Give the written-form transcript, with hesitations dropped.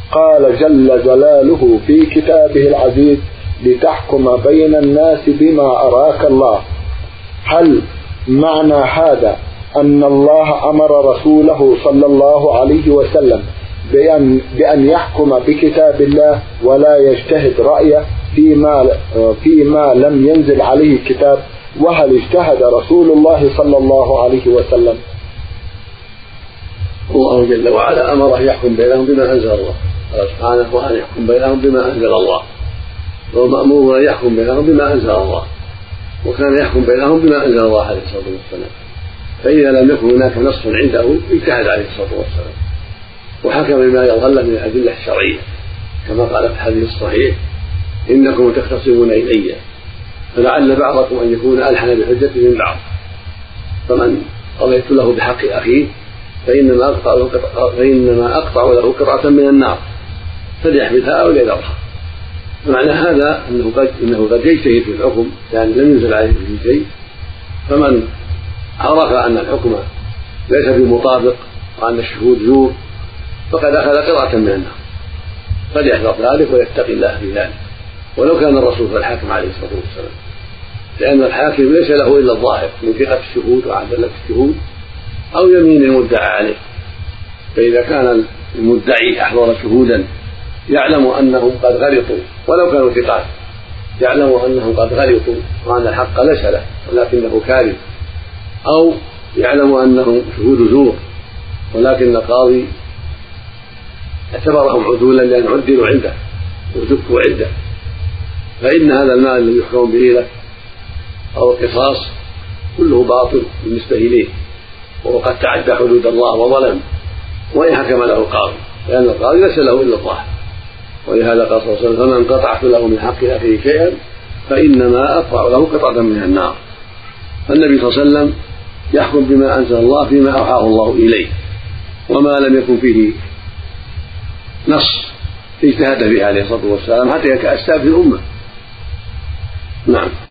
قال جل جلاله في كتابه العزيز: لتحكم بين الناس بما أراك الله. هل معنى هذا أن الله أمر رسوله صلى الله عليه وسلم بأن يحكم بكتاب الله ولا يجتهد رأيه فيما لم ينزل عليه كتاب؟ وهل اجتهد رسول الله صلى الله عليه وسلم؟ الله جل وعلا أمره يحكم بينهم بما أنزل الله، قال سبحانه: وأن يحكم بينهم بما أنزل الله. وهو مأمور أن يحكم بينهم بما أنزل الله، وكان يحكم بينهم بما أنزل الله عليه الصلاة والسلام. فإذا لم يكن هناك نص عنده اجتهد عليه الصلاة والسلام وحكم بما يظهر له من الأدلة الشرعية، كما قال في الحديث الصحيح: إنكم تختصمون إلي فلعل بعضكم أن يكون ألحن بحجة من بعض، فمن قضيت له بحق أخيه فإنما أقطع له قطعة من النار فليحملها أو ليذرها. فمعنى هذا إنه قد يجتهد في الحكم يعني لم ينزل عليه به شيء، فمن عرف أن الحكم ليس بمطابق وأن الشهود زور فقد أخذ قطعة من النار، فليحذر ذلك ويتقي الله في ذلك، ولو كان الرسول الحاكم عليه الصلاة والسلام، لأن الحاكم ليس له إلا الظاهر من ثقة الشهود وعدالة الشهود أو يمين المدعى عليه. فإذا كان المدعي أحضر شهودا يعلم أنهم قد غلطوا ولو كانوا ثقات، يعلم أنهم قد غلطوا وأن الحق ليس له ولكنه كاذب، أو يعلم أنهم شهود زور ولكن القاضي اعتبرهم عدولا لأن عدلوا عنده وزكوا عنده، فإن هذا المال الذي يحكم به لك أو القصاص كله باطل بالنسبة إليه، وقد تعدى حدود الله وظلم وإن حكم له القاضي، لأن القاضي ليس له إلا الظاهر. ولهذا قال صلى الله عليه وسلم: فمن قطعت له من حق أخيه شيئا فإنما أقطع له قطعة من النار. فالنبي صلى الله عليه وسلم يحكم بما أنزل الله فيما أوحاه الله إليه، وما لم يكن فيه نص اجتهد فيه عليه الصلاة والسلام حتى يتأسى في الأمة. نعم.